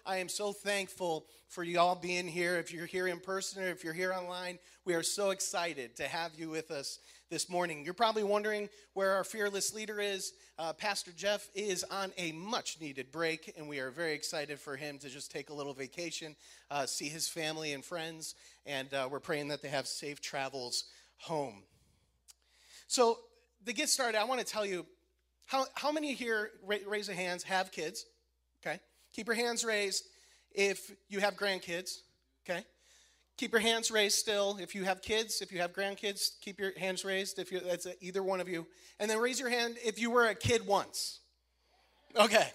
I am so thankful for you all being here. If you're here in person or if you're here online, we are so excited to have you with us this morning. You're probably wondering where our fearless leader is. Pastor Jeff is on a much-needed break, and we are very excited for him to just take a little vacation, see his family and friends, and we're praying that they have safe travels home. So to get started, I want to tell you, how many here, raise your hands, have kids? Okay. Keep your hands raised if you have grandkids. Okay. Keep your hands raised still if you have kids. If you have grandkids, keep your hands raised if that's either one of you. And then raise your hand if you were a kid once. Okay.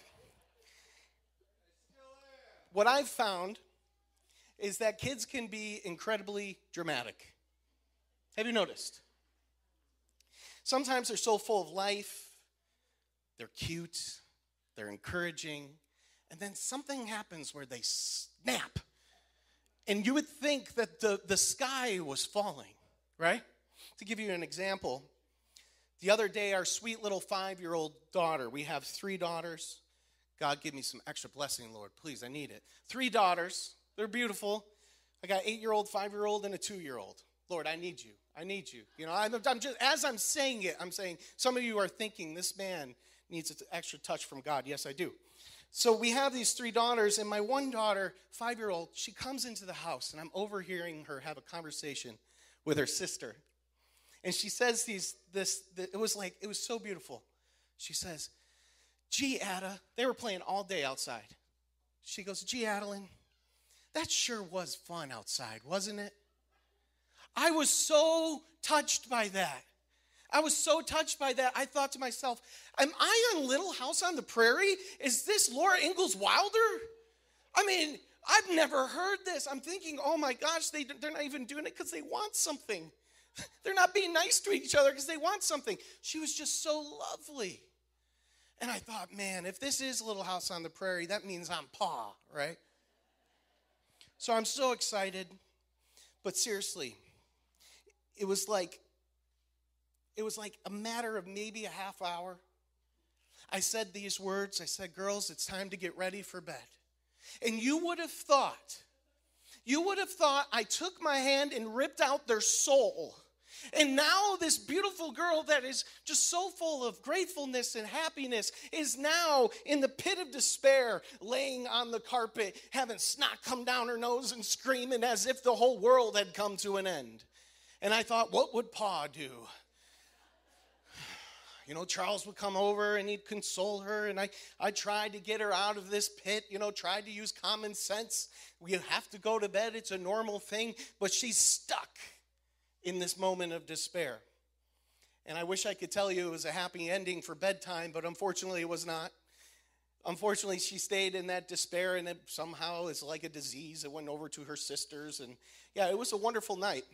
What I've found is that kids can be incredibly dramatic. Have you noticed? Sometimes they're so full of life, they're cute, they're encouraging, and then something happens where they snap. And you would think that the sky was falling, right? To give you an example, the other day, our sweet little 5-year-old daughter, we have 3 daughters. God, give me some extra blessing, Lord. Please, I need it. 3 daughters. They're beautiful. I got 8-year-old, 5-year-old, and a 2-year-old. Lord, I need you. I need you. You know, I'm just, as I'm saying it, I'm saying, some of you are thinking, this man needs an extra touch from God. Yes, I do. So we have these 3 daughters, and my one daughter, 5-year-old, she comes into the house, and I'm overhearing her have a conversation with her sister. And she says it was so beautiful. She says, gee, Ada, they were playing all day outside. She goes, gee, Adeline, that sure was fun outside, wasn't it? I was so touched by that. I was so touched by that, I thought to myself, am I on Little House on the Prairie? Is this Laura Ingalls Wilder? I mean, I've never heard this. I'm thinking, oh my gosh, they're not even doing it because they want something. They're not being nice to each other because they want something. She was just so lovely. And I thought, man, if this is Little House on the Prairie, that means I'm Pa, right? So I'm so excited. But seriously, it was like a matter of maybe a half hour. I said these words. I said, girls, it's time to get ready for bed. And you would have thought I took my hand and ripped out their soul. And now this beautiful girl that is just so full of gratefulness and happiness is now in the pit of despair, laying on the carpet, having snot come down her nose and screaming as if the whole world had come to an end. And I thought, what would Pa do? You know, Charles would come over and he'd console her, and I tried to get her out of this pit, tried to use common sense. We have to go to bed. It's a normal thing. But she's stuck in this moment of despair. And I wish I could tell you it was a happy ending for bedtime, but unfortunately it was not. Unfortunately, she stayed in that despair, and it somehow is like a disease. It went over to her sisters, and yeah, it was a wonderful night.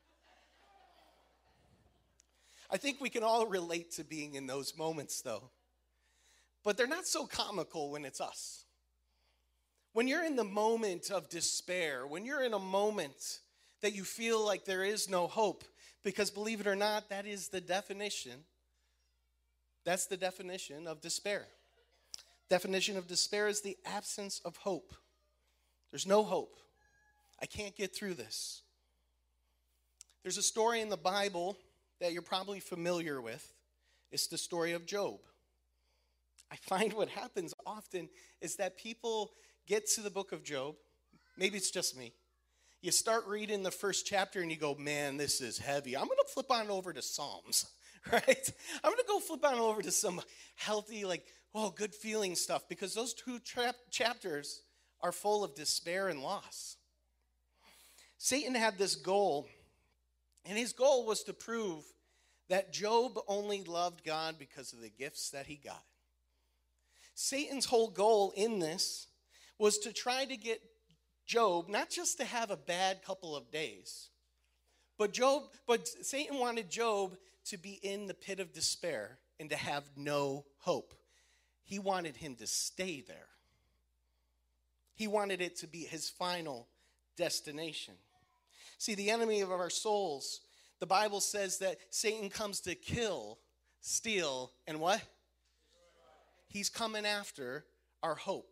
I think we can all relate to being in those moments, though. But they're not so comical when it's us. When you're in the moment of despair, when you're in a moment that you feel like there is no hope, because believe it or not, that is the definition. That's the definition of despair. Definition of despair is the absence of hope. There's no hope. I can't get through this. There's a story in the Bible that you're probably familiar with. It's the story of Job. I find what happens often is that people get to the book of Job. Maybe it's just me. You start reading the first chapter and you go, man, this is heavy. I'm going to flip on over to Psalms, right? I'm going to go flip on over to some healthy, good feeling stuff, because those 2 chapters are full of despair and loss. Satan had this goal. And his goal was to prove that Job only loved God because of the gifts that he got. Satan's whole goal in this was to try to get Job not just to have a bad couple of days, but Satan wanted Job to be in the pit of despair and to have no hope. He wanted him to stay there. He wanted it to be his final destination. See, the enemy of our souls, the Bible says that Satan comes to kill, steal, and what? He's coming after our hope,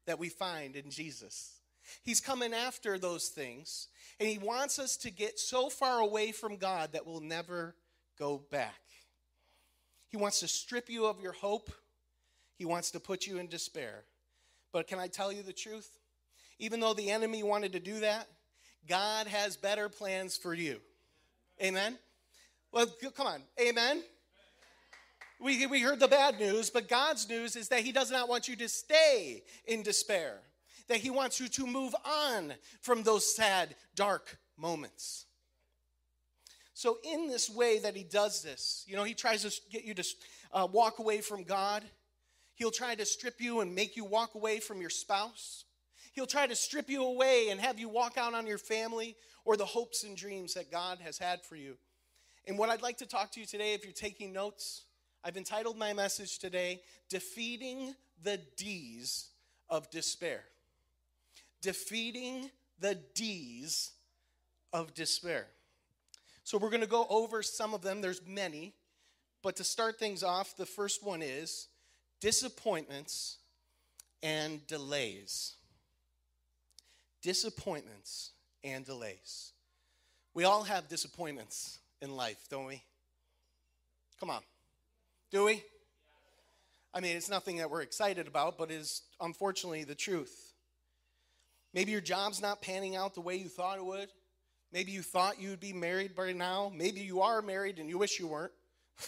that we find in Jesus. He's coming after those things, and he wants us to get so far away from God that we'll never go back. He wants to strip you of your hope. He wants to put you in despair. But can I tell you the truth? Even though the enemy wanted to do that, God has better plans for you. Amen? Well, come on. Amen? We heard the bad news, but God's news is that he does not want you to stay in despair. That he wants you to move on from those sad, dark moments. So in this way that he does this, he tries to get you to walk away from God. He'll try to strip you and make you walk away from your spouse. He'll try to strip you away and have you walk out on your family or the hopes and dreams that God has had for you. And what I'd like to talk to you today, if you're taking notes, I've entitled my message today, Defeating the D's of Despair. Defeating the D's of Despair. So we're going to go over some of them. There's many. But to start things off, the first one is disappointments and delays. Disappointments and delays. We all have disappointments in life, don't we? Come on. Do we? I mean, it's nothing that we're excited about, but is unfortunately the truth. Maybe your job's not panning out the way you thought it would. Maybe you thought you'd be married by now. Maybe you are married and you wish you weren't.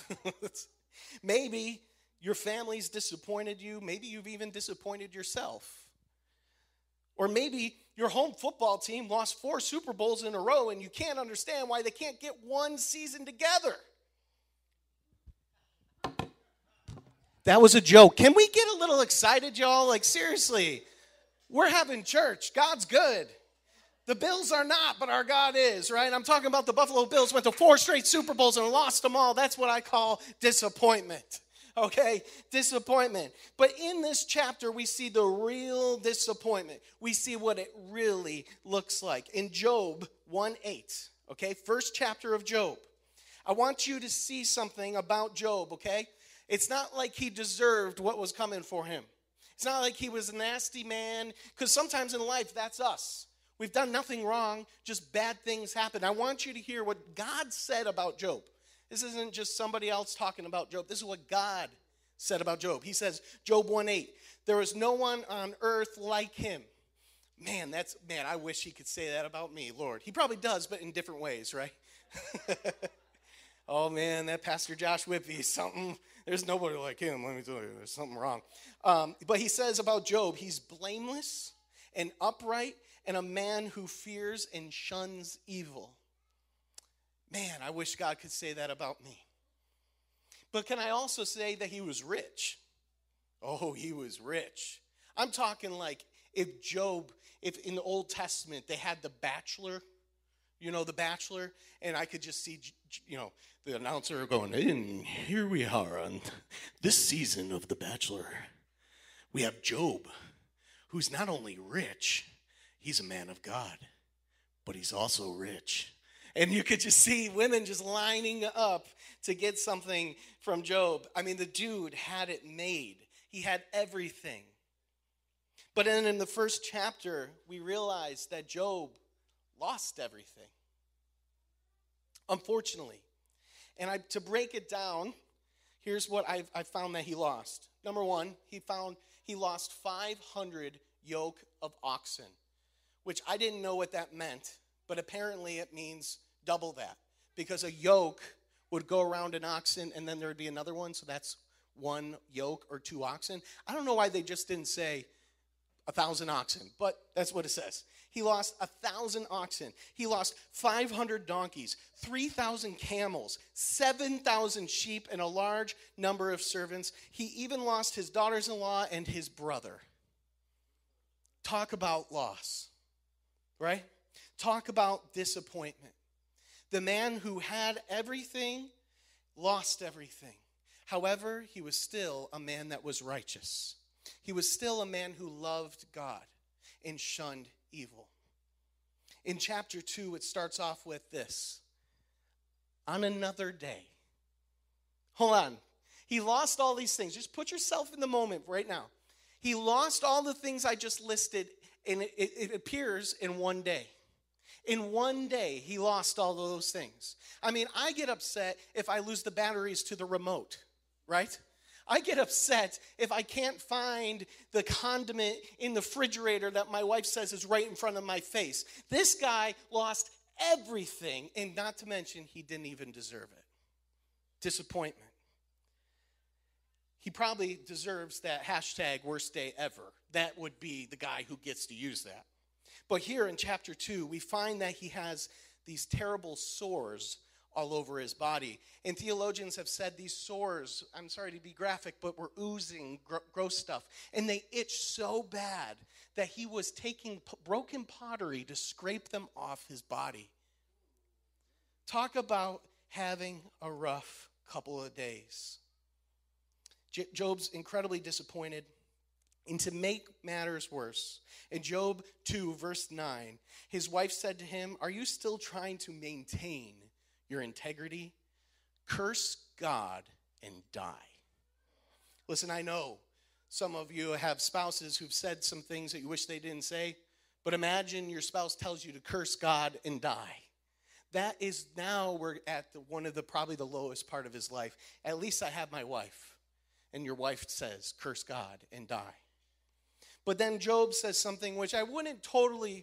Maybe your family's disappointed you. Maybe you've even disappointed yourself. Or maybe your home football team lost 4 Super Bowls in a row and you can't understand why they can't get one season together. That was a joke. Can we get a little excited, y'all? Like, seriously, we're having church. God's good. The Bills are not, but our God is, right? I'm talking about the Buffalo Bills went to 4 straight Super Bowls and lost them all. That's what I call disappointment, okay? Disappointment. But in this chapter, we see the real disappointment. We see what it really looks like. In Job 1:8, okay? First chapter of Job. I want you to see something about Job, okay? It's not like he deserved what was coming for him. It's not like he was a nasty man, because sometimes in life, that's us. We've done nothing wrong, just bad things happen. I want you to hear what God said about Job. This isn't just somebody else talking about Job. This is what God said about Job. He says, Job 1:8, there is no one on earth like him. Man, I wish he could say that about me, Lord. He probably does, but in different ways, right? Oh, man, that Pastor Josh Whippy is something. There's nobody like him, let me tell you. There's something wrong. But he says about Job, he's blameless and upright and a man who fears and shuns evil. Man, I wish God could say that about me. But can I also say that he was rich? Oh, he was rich. I'm talking like if in the Old Testament they had The Bachelor, The Bachelor, and I could just see, the announcer going, and here we are on this season of The Bachelor. We have Job, who's not only rich, he's a man of God, but he's also rich. And you could just see women just lining up to get something from Job. I mean, the dude had it made. He had everything. But then in the first chapter, we realize that Job lost everything. Unfortunately. And to break it down, here's what I found that he lost. Number one, he lost 500 yoke of oxen, which I didn't know what that meant, but apparently it means double that, because a yoke would go around an oxen and then there would be another one, so that's 1 yoke or 2 oxen. I don't know why they just didn't say 1,000 oxen, but that's what it says. He lost 1,000 oxen. He lost 500 donkeys, 3,000 camels, 7,000 sheep, and a large number of servants. He even lost his daughters-in-law and his brother. Talk about loss, right? Talk about disappointment. The man who had everything lost everything. However, he was still a man that was righteous. He was still a man who loved God and shunned evil. In chapter 2, it starts off with this. On another day. Hold on. He lost all these things. Just put yourself in the moment right now. He lost all the things I just listed, and it appears in one day. In one day, he lost all of those things. I mean, I get upset if I lose the batteries to the remote, right? I get upset if I can't find the condiment in the refrigerator that my wife says is right in front of my face. This guy lost everything, and not to mention, he didn't even deserve it. Disappointment. He probably deserves that hashtag worst day ever. That would be the guy who gets to use that. But here in chapter 2, we find that he has these terrible sores all over his body. And theologians have said these sores, I'm sorry to be graphic, but were oozing gross stuff. And they itched so bad that he was taking broken pottery to scrape them off his body. Talk about having a rough couple of days. Job's incredibly disappointed. And to make matters worse, in Job 2, verse 9, his wife said to him, "Are you still trying to maintain your integrity? Curse God and die." Listen, I know some of you have spouses who've said some things that you wish they didn't say, but imagine your spouse tells you to curse God and die. That is, now we're at one of the probably the lowest part of his life. At least I have my wife. And your wife says, curse God and die. But then Job says something which I wouldn't totally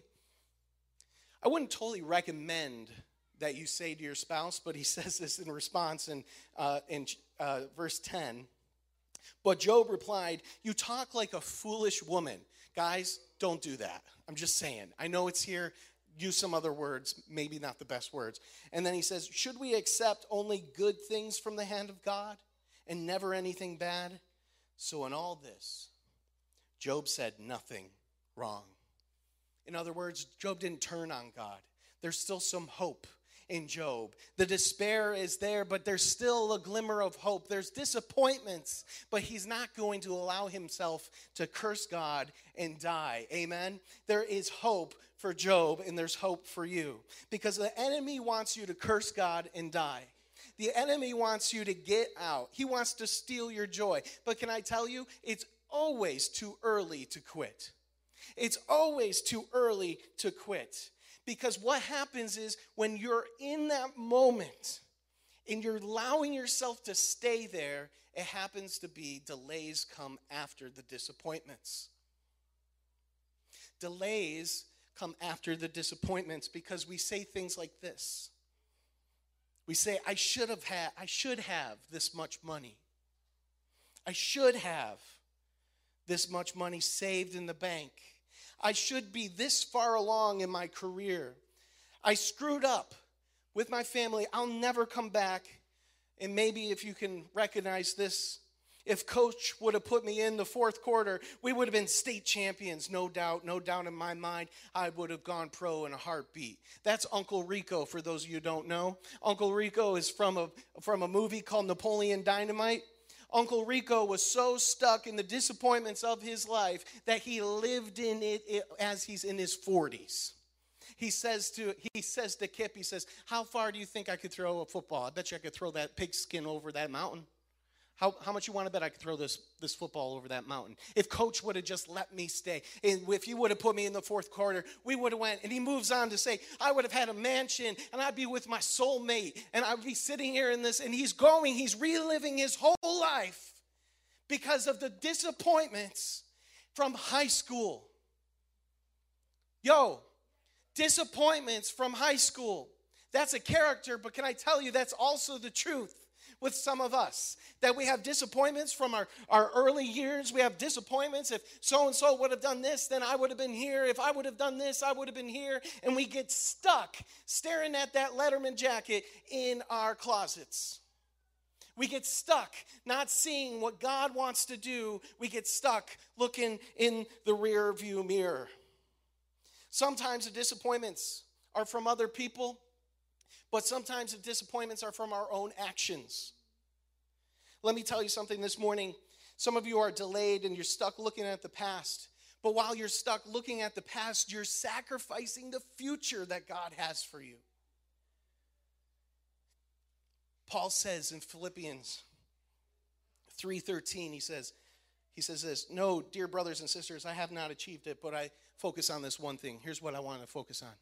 recommend that you say to your spouse, but he says this in response in verse 10. But Job replied, "You talk like a foolish woman." Guys, don't do that. I'm just saying. I know it's here. Use some other words, maybe not the best words. And then he says, "Should we accept only good things from the hand of God and never anything bad?" So in all this, Job said nothing wrong. In other words, Job didn't turn on God. There's still some hope in Job. The despair is there, but there's still a glimmer of hope. There's disappointments, but he's not going to allow himself to curse God and die. Amen? There is hope for Job, and there's hope for you. Because the enemy wants you to curse God and die. The enemy wants you to get out. He wants to steal your joy. But can I tell you, it's always too early to quit. It's always too early to quit. Because what happens is when you're in that moment and you're allowing yourself to stay there, it happens to be delays come after the disappointments. Delays come after the disappointments because we say things like this. We say, I should have this much money. I should have this much money saved in the bank. I should be this far along in my career. I screwed up with my family. I'll never come back. And maybe if you can recognize this, if coach would have put me in the fourth quarter, we would have been state champions, no doubt in my mind. I would have gone pro in a heartbeat. That's Uncle Rico, for those of you who don't know. Uncle Rico is from a movie called Napoleon Dynamite. Uncle Rico was so stuck in the disappointments of his life that he lived in it as he's in his 40s. He says to Kip, he says, "How far do you think I could throw a football? I bet you I could throw that pigskin over that mountain. How much you want to bet I could throw this football over that mountain? If coach would have just let me stay, and if he would have put me in the fourth quarter, we would have went." And he moves on to say, "I would have had a mansion, and I'd be with my soulmate, and I'd be sitting here in this." And he's reliving his whole life because of the disappointments from high school. Disappointments from high school. That's a character, but can I tell you that's also the truth with some of us, that we have disappointments from our early years. We have disappointments. If so-and-so would have done this, then I would have been here. If I would have done this, I would have been here. And we get stuck staring at that Letterman jacket in our closets. We get stuck not seeing what God wants to do. We get stuck looking in the rear view mirror. Sometimes the disappointments are from other people, but sometimes the disappointments are from our own actions. Let me tell you something this morning. Some of you are delayed and you're stuck looking at the past. But while you're stuck looking at the past, you're sacrificing the future that God has for you. Paul says in Philippians 3:13, he He says this, no, dear brothers and sisters, I have not achieved it, but I focus on this one thing. Here's what I want to focus on.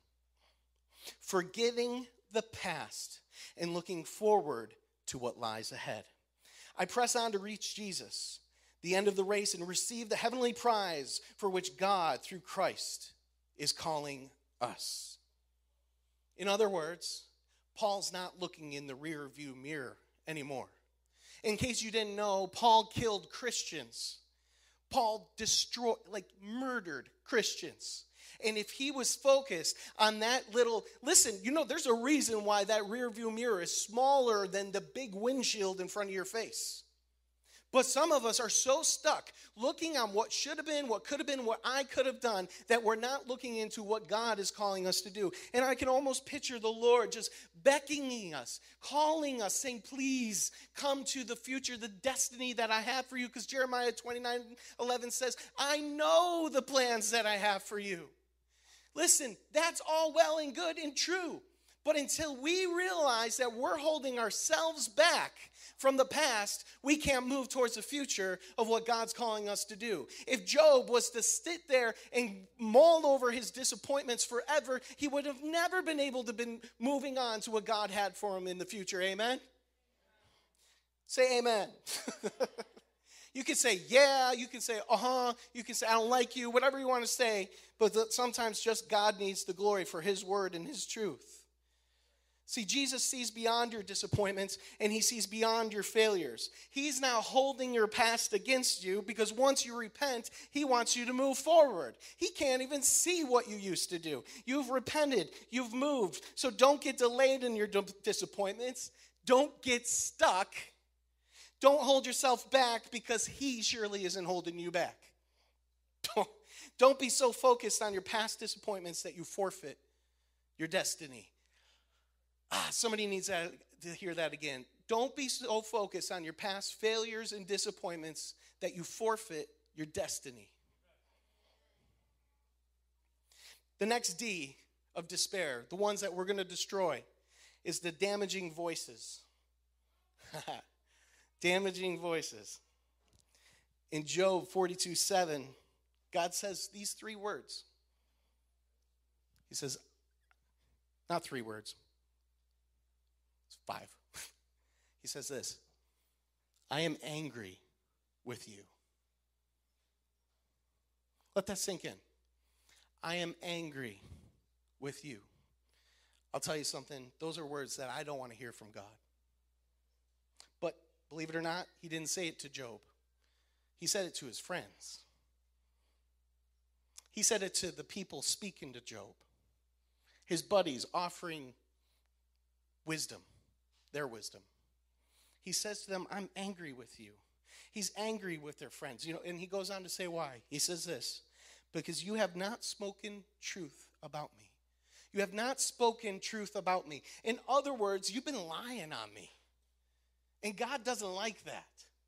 Forgetting the past and looking forward to what lies ahead. I press on to reach Jesus, the end of the race, and receive the heavenly prize for which God, through Christ, is calling us. In other words, Paul's not looking in the rear view mirror anymore. In case you didn't know, Paul killed Christians. Paul murdered Christians. And if he was focused on that little, listen, there's a reason why that rear view mirror is smaller than the big windshield in front of your face. But some of us are so stuck looking on what should have been, what could have been, what I could have done, that we're not looking into what God is calling us to do. And I can almost picture the Lord just beckoning us, calling us, saying, please come to the future, the destiny that I have for you. Because Jeremiah 29:11 says, I know the plans that I have for you. Listen, that's all well and good and true. But until we realize that we're holding ourselves back from the past, we can't move towards the future of what God's calling us to do. If Job was to sit there and mull over his disappointments forever, he would have never been able to be moving on to what God had for him in the future. Amen? Say amen. You can say, yeah, you can say, you can say, I don't like you, whatever you want to say, but sometimes just God needs the glory for his word and his truth. See, Jesus sees beyond your disappointments, and he sees beyond your failures. He's now holding your past against you because once you repent, he wants you to move forward. He can't even see what you used to do. You've repented. You've moved. So don't get delayed in your disappointments. Don't get stuck. Don't hold yourself back because he surely isn't holding you back. Don't be so focused on your past disappointments that you forfeit your destiny. Somebody needs to hear that again. Don't be so focused on your past failures and disappointments that you forfeit your destiny. The next D of despair, the ones that we're going to destroy, is the damaging voices. Damaging voices. In Job 42:7, God says these 3 words. He says, not 3 words. 5. He says this, I am angry with you. Let that sink in. I am angry with you. I'll tell you something. Those are words that I don't want to hear from God. But believe it or not, he didn't say it to Job. He said it to his friends. He said it to the people speaking to Job. His buddies offering wisdom. Their wisdom. He says to them, I'm angry with you. He's angry with their friends. And he goes on to say why. He says this, because you have not spoken truth about me. You have not spoken truth about me. In other words, you've been lying on me. And God doesn't like that.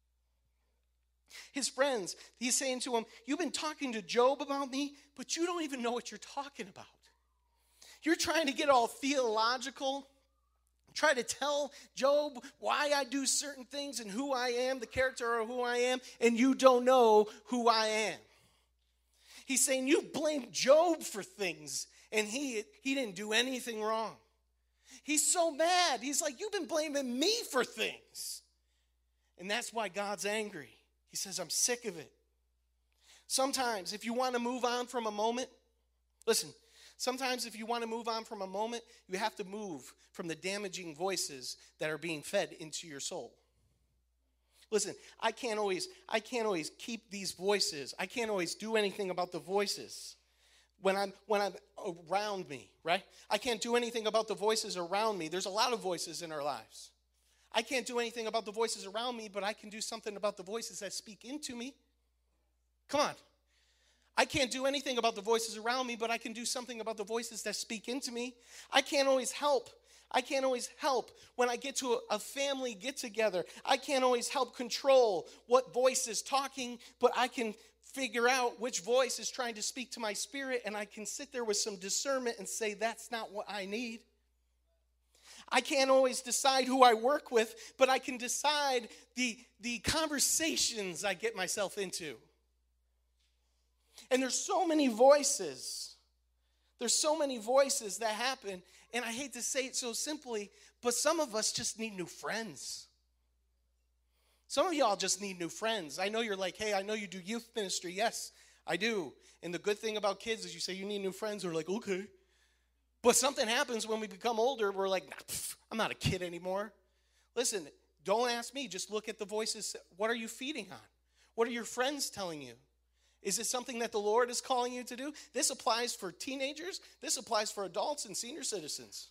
His friends, he's saying to them, you've been talking to Job about me, but you don't even know what you're talking about. You're trying to get all theological, try to tell Job why I do certain things and who I am, the character of who I am, and you don't know who I am. He's saying you blame Job for things, and he didn't do anything wrong. He's so mad. He's like, you've been blaming me for things. And that's why God's angry. He says, I'm sick of it. Sometimes if you want to move on from a moment, listen, sometimes if you want to move on from a moment, you have to move from the damaging voices that are being fed into your soul. Listen, I can't always keep these voices. I can't always do anything about the voices when I'm around me, right? I can't do anything about the voices around me. There's a lot of voices in our lives. I can't do anything about the voices around me, but I can do something about the voices that speak into me. Come on. I can't do anything about the voices around me, but I can do something about the voices that speak into me. I can't always help when I get to a family get-together. I can't always help control what voice is talking, but I can figure out which voice is trying to speak to my spirit, and I can sit there with some discernment and say, that's not what I need. I can't always decide who I work with, but I can decide the conversations I get myself into. And there's so many voices. There's so many voices that happen. And I hate to say it so simply, but some of us just need new friends. Some of y'all just need new friends. I know you're like, hey, I know you do youth ministry. Yes, I do. And the good thing about kids is you say you need new friends. They're like, okay. But something happens when we become older. We're like, nah, I'm not a kid anymore. Listen, don't ask me. Just look at the voices. What are you feeding on? What are your friends telling you? Is it something that the Lord is calling you to do? This applies for teenagers. This applies for adults and senior citizens.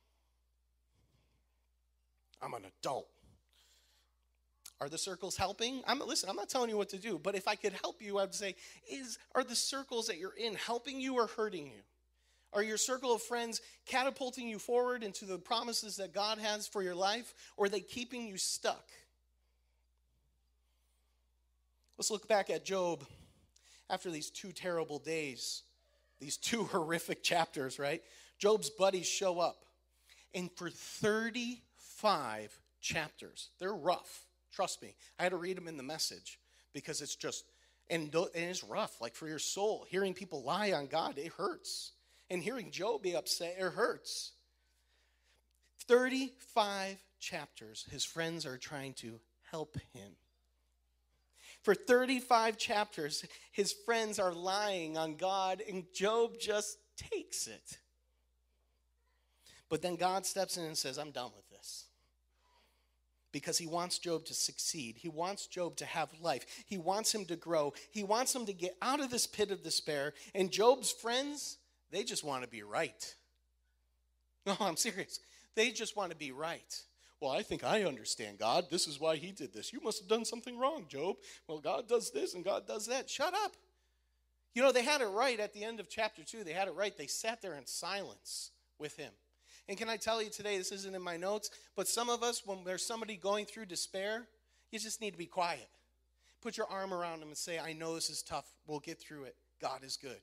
I'm an adult. Are the circles helping? Listen, I'm not telling you what to do, but if I could help you, I would say, are the circles that you're in helping you or hurting you? Are your circle of friends catapulting you forward into the promises that God has for your life, or are they keeping you stuck? Let's look back at Job after these 2 terrible days, these 2 horrific chapters, right? Job's buddies show up, and for 35 chapters, they're rough. Trust me, I had to read them in the Message because it's just, and it's rough, like for your soul. Hearing people lie on God, it hurts. And hearing Job be upset, it hurts. 35 chapters, his friends are trying to help him. For 35 chapters, his friends are lying on God, and Job just takes it. But then God steps in and says, I'm done with this. Because he wants Job to succeed. He wants Job to have life. He wants him to grow. He wants him to get out of this pit of despair. And Job's friends, they just want to be right. No, I'm serious. They just want to be right. Well, I think I understand God. This is why he did this. You must have done something wrong, Job. Well, God does this and God does that. Shut up. You know, they had it right at the end of chapter 2. They had it right. They sat there in silence with him. And can I tell you today, this isn't in my notes, but some of us, when there's somebody going through despair, you just need to be quiet. Put your arm around them and say, I know this is tough. We'll get through it. God is good.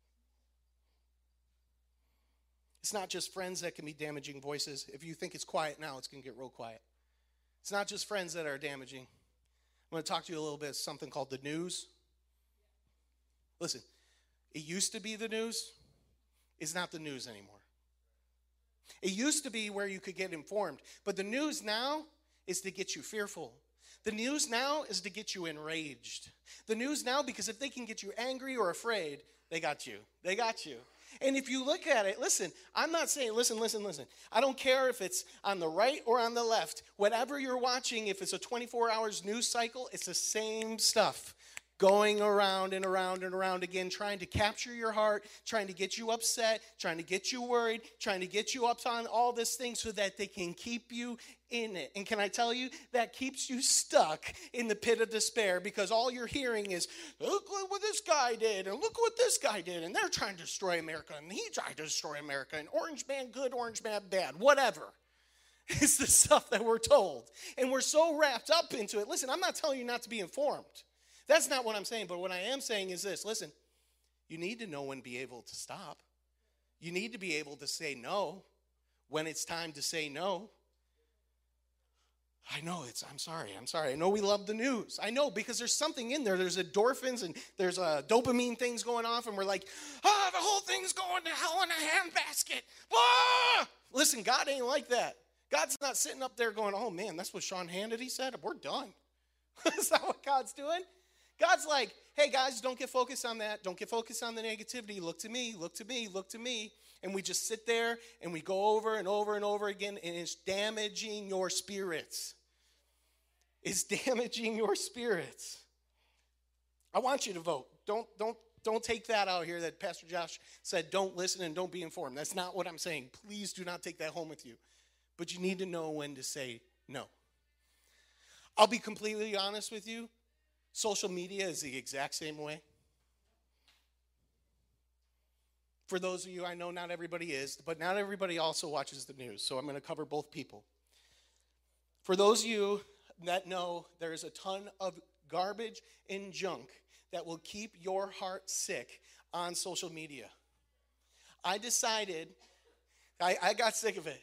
It's not just friends that can be damaging voices. If you think it's quiet now, it's going to get real quiet. It's not just friends that are damaging. I'm going to talk to you a little bit of something called the news. Listen, it used to be the news. It's not the news anymore. It used to be where you could get informed. But the news now is to get you fearful. The news now is to get you enraged. The news now, because if they can get you angry or afraid, they got you. They got you. And if you look at it, listen, I'm not saying, listen. I don't care if it's on the right or on the left. Whatever you're watching, if it's a 24 hours news cycle, it's the same stuff. Going around and around and around again, trying to capture your heart, trying to get you upset, trying to get you worried, trying to get you up on all this thing so that they can keep you in it. And can I tell you, that keeps you stuck in the pit of despair because all you're hearing is, look what this guy did, and look what this guy did, and they're trying to destroy America, and he tried to destroy America, and orange man good, orange man bad, whatever. It's the stuff that we're told. And we're so wrapped up into it. Listen, I'm not telling you not to be informed. That's not what I'm saying, but what I am saying is this. Listen, you need to know when to be able to stop. You need to be able to say no when it's time to say no. I know I'm sorry. I know we love the news. I know, because there's something in there. There's endorphins and there's dopamine things going off, and we're like, the whole thing's going to hell in a handbasket. Ah! Listen, God ain't like that. God's not sitting up there going, oh man, that's what Sean Hannity said. We're done. Is that what God's doing? God's like, hey guys, don't get focused on that. Don't get focused on the negativity. Look to me, look to me, look to me. And we just sit there and we go over and over and over again, and it's damaging your spirits. It's damaging your spirits. I want you to vote. Don't take that out here that Pastor Josh said, don't listen and don't be informed. That's not what I'm saying. Please do not take that home with you. But you need to know when to say no. I'll be completely honest with you. Social media is the exact same way. For those of you, I know not everybody is, but not everybody also watches the news, so I'm going to cover both people. For those of you that know, there is a ton of garbage and junk that will keep your heart sick on social media. I decided, I got sick of it.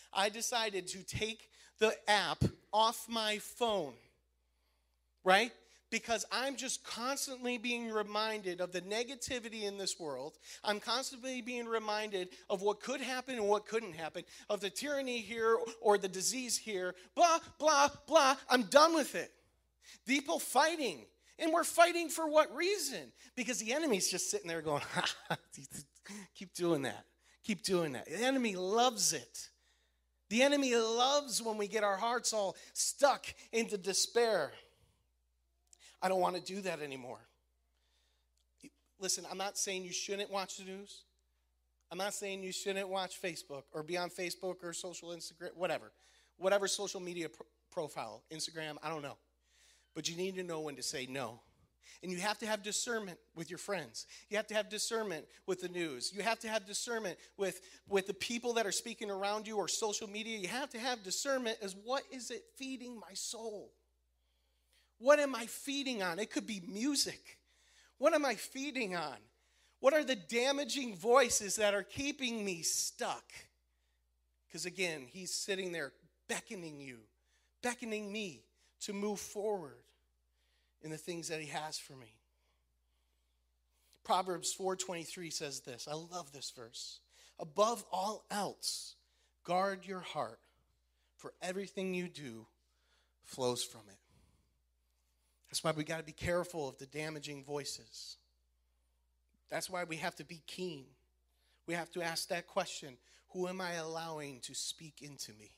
I decided to take the app off my phone, right? Because I'm just constantly being reminded of the negativity in this world. I'm constantly being reminded of what could happen and what couldn't happen, of the tyranny here or the disease here, blah, blah, blah. I'm done with it. People fighting. And we're fighting for what reason? Because the enemy's just sitting there going, keep doing that. Keep doing that. The enemy loves it. The enemy loves when we get our hearts all stuck into despair. I don't want to do that anymore. Listen, I'm not saying you shouldn't watch the news. I'm not saying you shouldn't watch Facebook or be on Facebook or social Instagram, whatever social media profile, Instagram, I don't know. But you need to know when to say no. And you have to have discernment with your friends. You have to have discernment with the news. You have to have discernment with the people that are speaking around you or social media. You have to have discernment as what is it feeding my soul? What am I feeding on? It could be music. What am I feeding on? What are the damaging voices that are keeping me stuck? Because again, he's sitting there beckoning me to move forward in the things that he has for me. Proverbs 4:23 says this. I love this verse. Above all else, guard your heart, for everything you do flows from it. That's why we got to be careful of the damaging voices. That's why we have to be keen. We have to ask that question, who am I allowing to speak into me?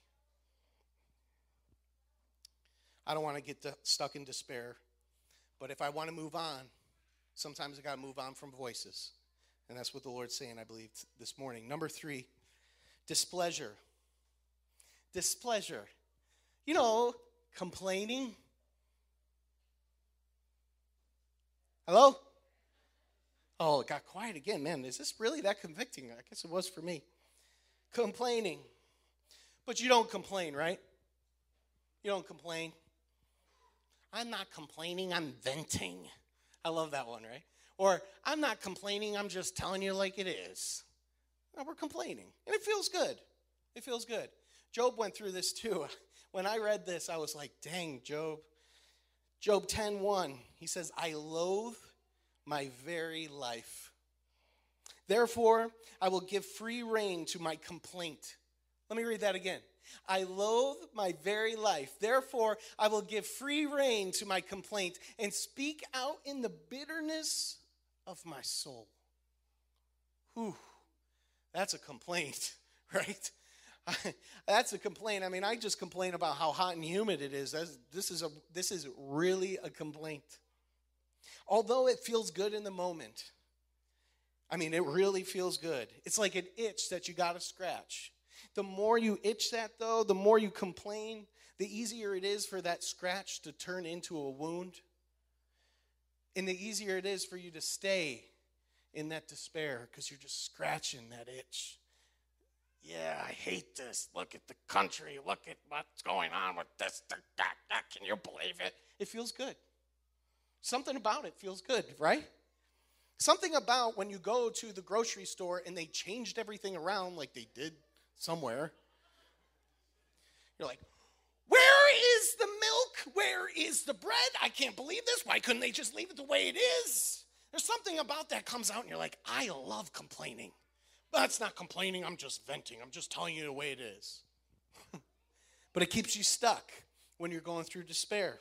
I don't want to get stuck in despair, but if I want to move on, sometimes I got to move on from voices. And that's what the Lord's saying, I believe, this morning. Number 3, displeasure. Displeasure. You know, complaining. Hello? Oh, it got quiet again. Man, is this really that convicting? I guess it was for me. Complaining. But you don't complain, right? You don't complain. I'm not complaining, I'm venting. I love that one, right? Or, I'm not complaining, I'm just telling you like it is. No, we're complaining. And it feels good. It feels good. Job went through this too. When I read this, I was like, dang, Job. Job 10:1, he says, I loathe my very life. Therefore, I will give free rein to my complaint. Let me read that again. I loathe my very life. Therefore, I will give free rein to my complaint and speak out in the bitterness of my soul. Whew, that's a complaint, right? That's a complaint. I mean, I just complain about how hot and humid it is. This is really a complaint. Although it feels good in the moment. I mean, it really feels good. It's like an itch that you got to scratch. The more you itch that, though, the more you complain, the easier it is for that scratch to turn into a wound. And the easier it is for you to stay in that despair because you're just scratching that itch. Yeah, I hate this. Look at the country. Look at what's going on with this. Can you believe it? It feels good. Something about it feels good, right? Something about when you go to the grocery store and they changed everything around like they did somewhere. You're like, where is the milk? Where is the bread? I can't believe this. Why couldn't they just leave it the way it is? There's something about that comes out and you're like, I love complaining. That's not complaining, I'm just venting. I'm just telling you the way it is. But it keeps you stuck when you're going through despair.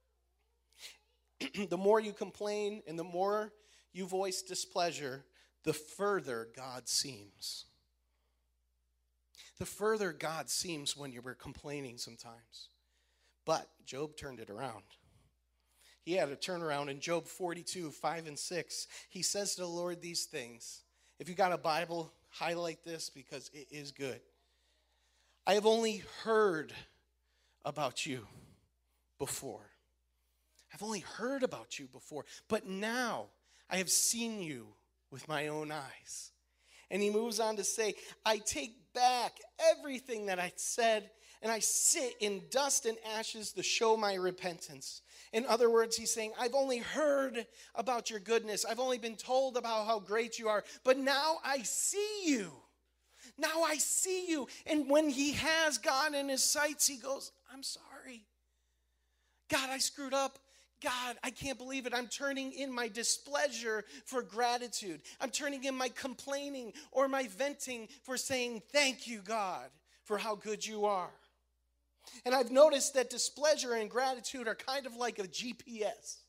The more you complain and the more you voice displeasure, the further God seems. The further God seems when you were complaining sometimes. But Job turned it around. He had a turnaround in Job 42:5-6. He says to the Lord these things. If you got a Bible, highlight this because it is good. I have only heard about you before. I've only heard about you before, but now I have seen you with my own eyes. And he moves on to say, I take back everything that I said, and I sit in dust and ashes to show my repentance. In other words, he's saying, I've only heard about your goodness. I've only been told about how great you are, but now I see you. Now I see you. And when he has God in his sights, he goes, I'm sorry. God, I screwed up. God, I can't believe it. I'm turning in my displeasure for gratitude. I'm turning in my complaining or my venting for saying, thank you, God, for how good you are. And I've noticed that displeasure and gratitude are kind of like a GPS.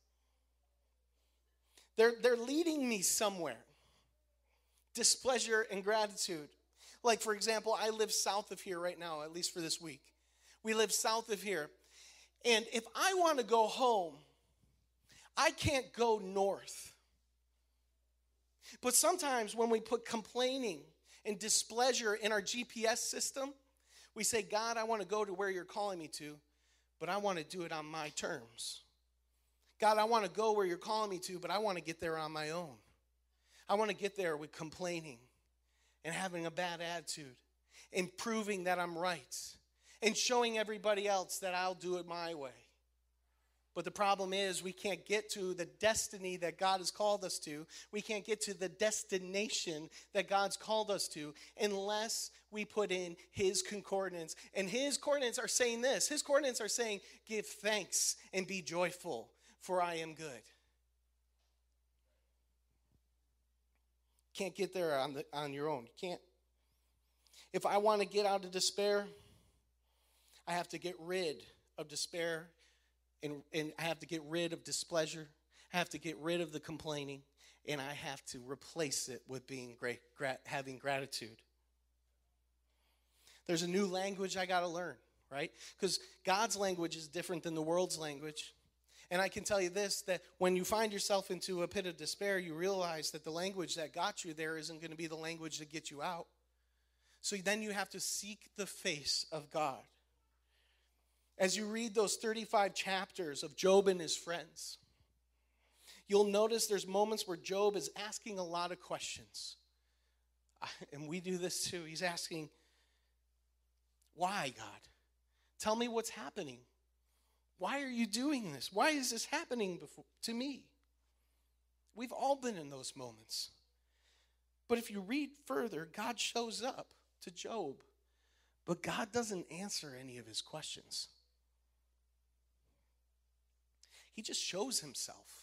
They're leading me somewhere. Displeasure and gratitude. Like, for example, I live south of here right now, at least for this week. We live south of here. And if I want to go home, I can't go north. But sometimes when we put complaining and displeasure in our GPS system, we say, God, I want to go to where you're calling me to, but I want to do it on my terms. God, I want to go where you're calling me to, but I want to get there on my own. I want to get there with complaining and having a bad attitude and proving that I'm right and showing everybody else that I'll do it my way. But the problem is we can't get to the destiny that God has called us to. We can't get to the destination that God's called us to unless we put in his concordance. And his coordinates are saying this. His coordinates are saying, give thanks and be joyful, for I am good. Can't get there on your own. You can't. If I want to get out of despair, I have to get rid of despair. And I have to get rid of displeasure. I have to get rid of the complaining. And I have to replace it with being having gratitude. There's a new language I got to learn, right? Because God's language is different than the world's language. And I can tell you this, that when you find yourself into a pit of despair, you realize that the language that got you there isn't going to be the language that gets you out. So then you have to seek the face of God. As you read those 35 chapters of Job and his friends, you'll notice there's moments where Job is asking a lot of questions. And we do this too. He's asking, why, God? Tell me what's happening. Why are you doing this? Why is this happening to me? We've all been in those moments. But if you read further, God shows up to Job. But God doesn't answer any of his questions. He just shows himself.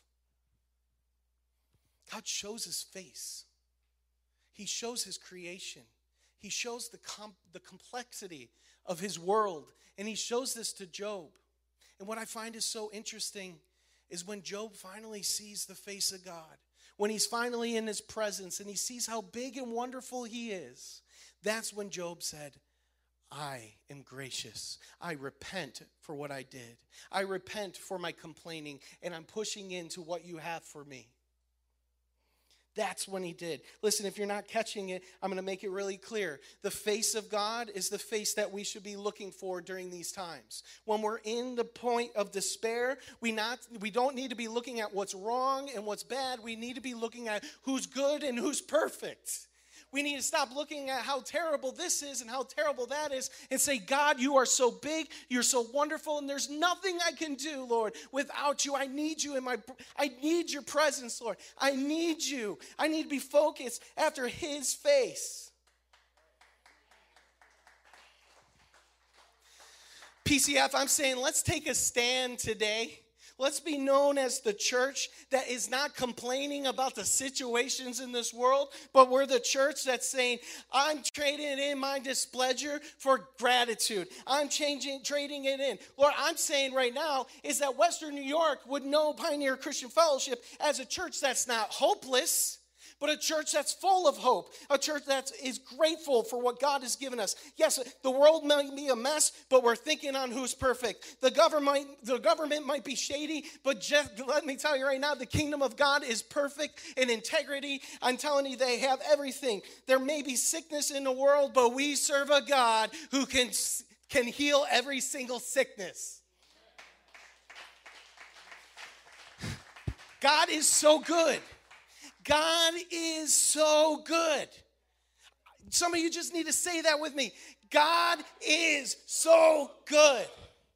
God shows his face. He shows his creation. He shows the complexity of his world. And he shows this to Job. And what I find is so interesting is when Job finally sees the face of God, when he's finally in his presence and he sees how big and wonderful he is, that's when Job said, I am gracious. I repent for what I did. I repent for my complaining, and I'm pushing into what you have for me. That's when he did. Listen, if you're not catching it, I'm going to make it really clear. The face of God is the face that we should be looking for during these times. When we're in the point of despair, we don't need to be looking at what's wrong and what's bad. We need to be looking at who's good and who's perfect. We need to stop looking at how terrible this is and how terrible that is and say, God, you are so big, you're so wonderful, and there's nothing I can do, Lord, without you. I need you I need your presence, Lord. I need you. I need to be focused after his face. PCF, I'm saying let's take a stand today. Let's be known as the church that is not complaining about the situations in this world, but we're the church that's saying, I'm trading in my displeasure for gratitude. I'm trading it in. Lord, I'm saying right now is that Western New York would know Pioneer Christian Fellowship as a church that's not hopeless, but a church that's full of hope, a church that is grateful for what God has given us. Yes, the world might be a mess, but we're thinking on who's perfect. The government might be shady, but just let me tell you right now, the kingdom of God is perfect in integrity. I'm telling you, they have everything. There may be sickness in the world, but we serve a God who can heal every single sickness. God is so good. God is so good. Some of you just need to say that with me. God is so good.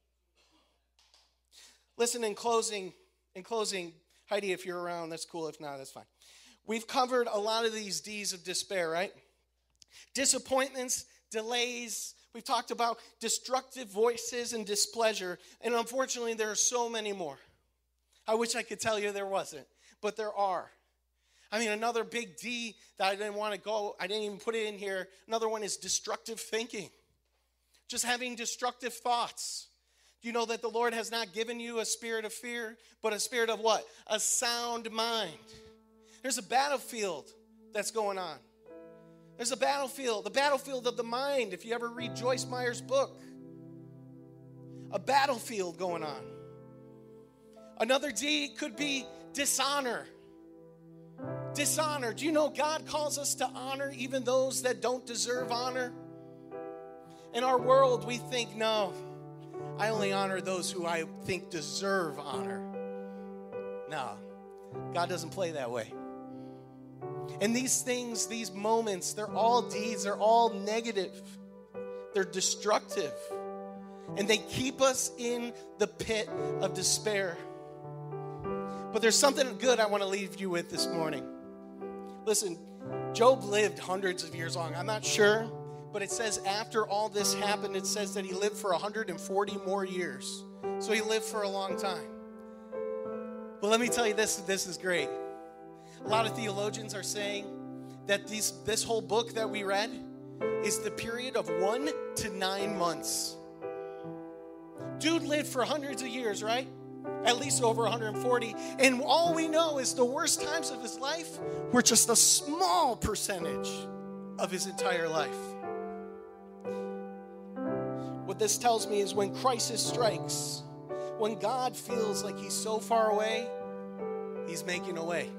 Listen, in closing, Heidi, if you're around, that's cool. If not, that's fine. We've covered a lot of these D's of despair, right? Disappointments, delays. We've talked about destructive voices and displeasure. And unfortunately, there are so many more. I wish I could tell you there wasn't, but there are. I mean, another big D that I didn't even put it in here. Another one is destructive thinking. Just having destructive thoughts. Do you know that the Lord has not given you a spirit of fear, but a spirit of what? A sound mind. There's a battlefield that's going on. There's a battlefield, the battlefield of the mind, if you ever read Joyce Meyer's book. A battlefield going on. Another D could be dishonor. Dishonor. Do you know God calls us to honor even those that don't deserve honor? In our world, we think, no, I only honor those who I think deserve honor. No, God doesn't play that way. And these things, these moments, they're all deeds, they're all negative. They're destructive. And they keep us in the pit of despair. But there's something good I want to leave you with this morning. Listen, Job lived hundreds of years long. I'm not sure, but it says after all this happened, it says that he lived for 140 more years. So he lived for a long time. But let me tell you this is great. A lot of theologians are saying that this whole book that we read is the period of 1 to 9 months. Dude lived for hundreds of years, right? At least over 140. And all we know is the worst times of his life were just a small percentage of his entire life. What this tells me is when crisis strikes, when God feels like he's so far away, he's making a way.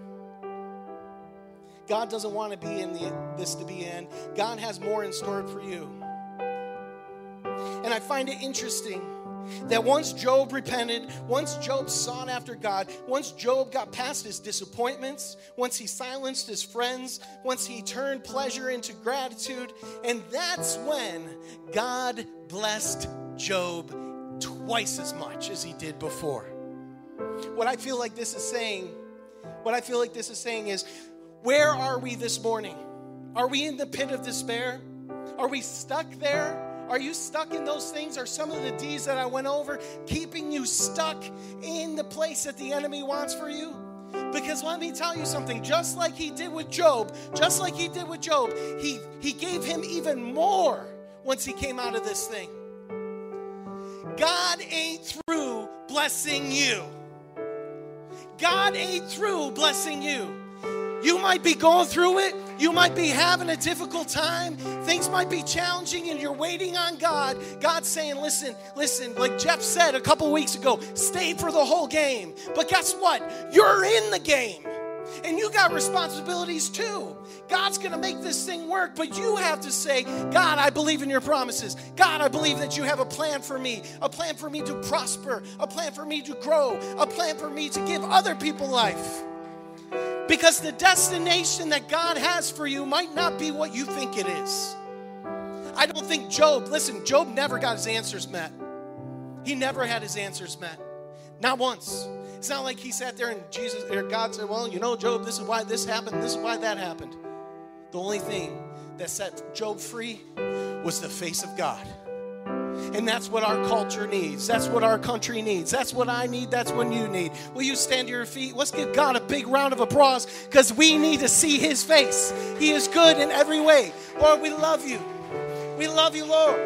God doesn't want to be in this to be in. God has more in store for you. And I find it interesting that once Job repented, once Job sought after God, once Job got past his disappointments, once he silenced his friends, once he turned pleasure into gratitude, and that's when God blessed Job twice as much as he did before. What I feel like this is saying is, where are we this morning? Are we in the pit of despair? Are we stuck there? Are you stuck in those things? Are some of the D's that I went over keeping you stuck in the place that the enemy wants for you? Because let me tell you something, just like he did with Job, he gave him even more once he came out of this thing. God ain't through blessing you. God ain't through blessing you. You might be going through it. You might be having a difficult time. Things might be challenging and you're waiting on God. God's saying, listen, like Jeff said a couple weeks ago, stay for the whole game. But guess what? You're in the game. And you got responsibilities too. God's going to make this thing work, but you have to say, God, I believe in your promises. God, I believe that you have a plan for me to prosper, a plan for me to grow, a plan for me to give other people life. Because the destination that God has for you might not be what you think it is. I don't think Job never got his answers met. He never had his answers met. Not once. It's not like he sat there and God said, well, Job, this is why this happened, this is why that happened. The only thing that set Job free was the face of God. And that's what our culture needs. That's what our country needs. That's what I need. That's what you need. Will you stand to your feet? Let's give God a big round of applause because we need to see his face. He is good in every way. Lord, we love you. We love you, Lord.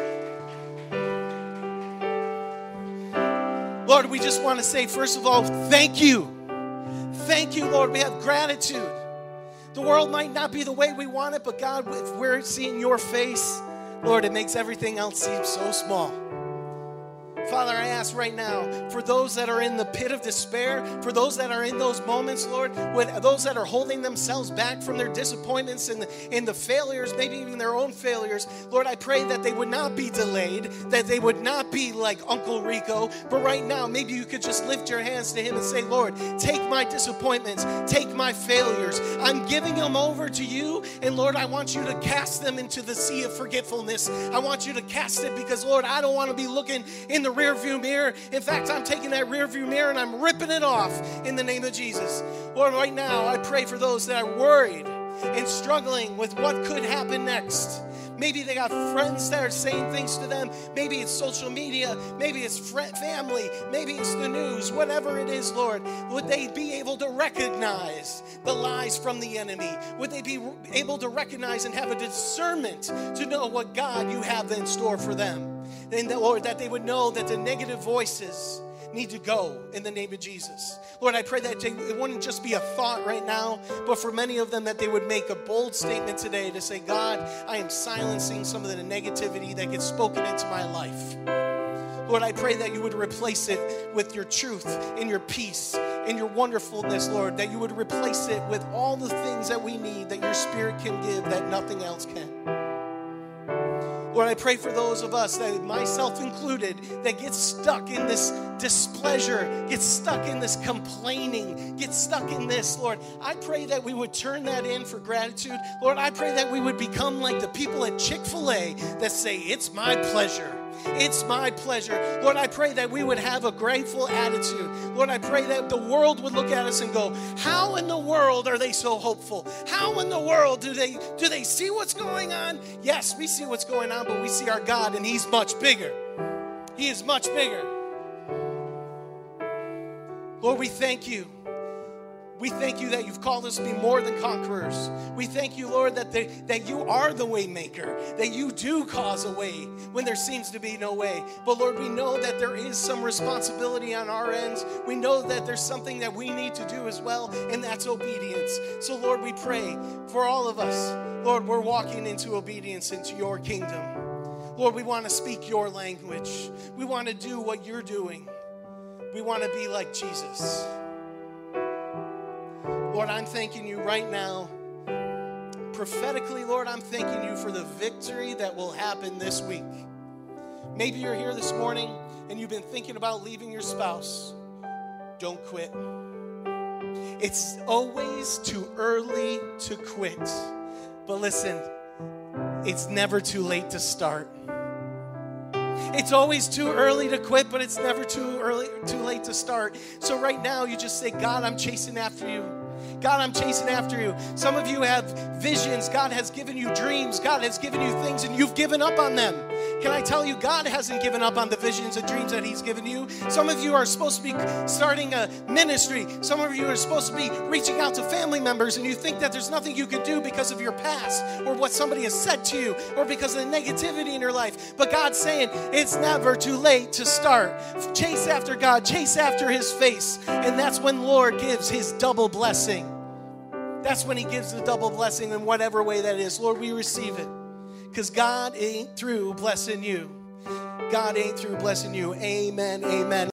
Lord, we just want to say, first of all, thank you. Thank you, Lord. We have gratitude. The world might not be the way we want it, but God, if we're seeing your face, Lord, it makes everything else seem so small. Father, I ask right now for those that are in the pit of despair, for those that are in those moments, Lord, with those that are holding themselves back from their disappointments and the failures, maybe even their own failures, Lord, I pray that they would not be delayed, that they would not be like Uncle Rico, but right now, maybe you could just lift your hands to him and say, Lord, take my disappointments, take my failures. I'm giving them over to you, and Lord, I want you to cast them into the sea of forgetfulness. I want you to cast it because, Lord, I don't want to be looking in the rear view mirror. In fact, I'm taking that rear view mirror and I'm ripping it off in the name of Jesus. Lord, right now, I pray for those that are worried. and struggling with what could happen next. Maybe they got friends that are saying things to them. Maybe it's social media. Maybe it's family. Maybe it's the news. Whatever it is, Lord, would they be able to recognize the lies from the enemy? Would they be able to recognize and have a discernment to know what God you have in store for them? And that, Lord, that they would know that the negative voices need to go in the name of Jesus. Lord, I pray that it wouldn't just be a thought right now, but for many of them that they would make a bold statement today to say, God, I am silencing some of the negativity that gets spoken into my life. Lord, I pray that you would replace it with your truth and your peace and your wonderfulness, Lord, that you would replace it with all the things that we need that your Spirit can give that nothing else can. Lord, I pray for those of us, that myself included, that get stuck in this displeasure, get stuck in this complaining, get stuck in this, Lord. I pray that we would turn that in for gratitude. Lord, I pray that we would become like the people at Chick-fil-A that say, it's my pleasure. It's my pleasure. Lord, I pray that we would have a grateful attitude. Lord, I pray that the world would look at us and go, how in the world are they so hopeful? How in the world do they see what's going on? Yes, we see what's going on, but we see our God, and he's much bigger. He is much bigger. Lord, we thank you. We thank you that you've called us to be more than conquerors. We thank you, Lord, that you are the way maker, that you do cause a way when there seems to be no way. But Lord, we know that there is some responsibility on our ends. We know that there's something that we need to do as well, and that's obedience. So Lord, we pray for all of us. Lord, we're walking into obedience into your kingdom. Lord, we want to speak your language. We want to do what you're doing. We want to be like Jesus. Lord, I'm thanking you right now. Prophetically, Lord, I'm thanking you for the victory that will happen this week. Maybe you're here this morning and you've been thinking about leaving your spouse. Don't quit. It's always too early to quit. But listen, it's never too late to start. It's always too early to quit, but it's never too late to start. So right now, you just say, God, I'm chasing after you. God, I'm chasing after you. Some of you have visions. God has given you dreams. God has given you things, and you've given up on them. Can I tell you, God hasn't given up on the visions and dreams that he's given you. Some of you are supposed to be starting a ministry. Some of you are supposed to be reaching out to family members, and you think that there's nothing you can do because of your past or what somebody has said to you or because of the negativity in your life. But God's saying it's never too late to start. Chase after God. Chase after his face. And that's when Lord gives his double blessing. That's when he gives the double blessing in whatever way that is. Lord, we receive it. Because God ain't through blessing you. God ain't through blessing you. Amen, amen.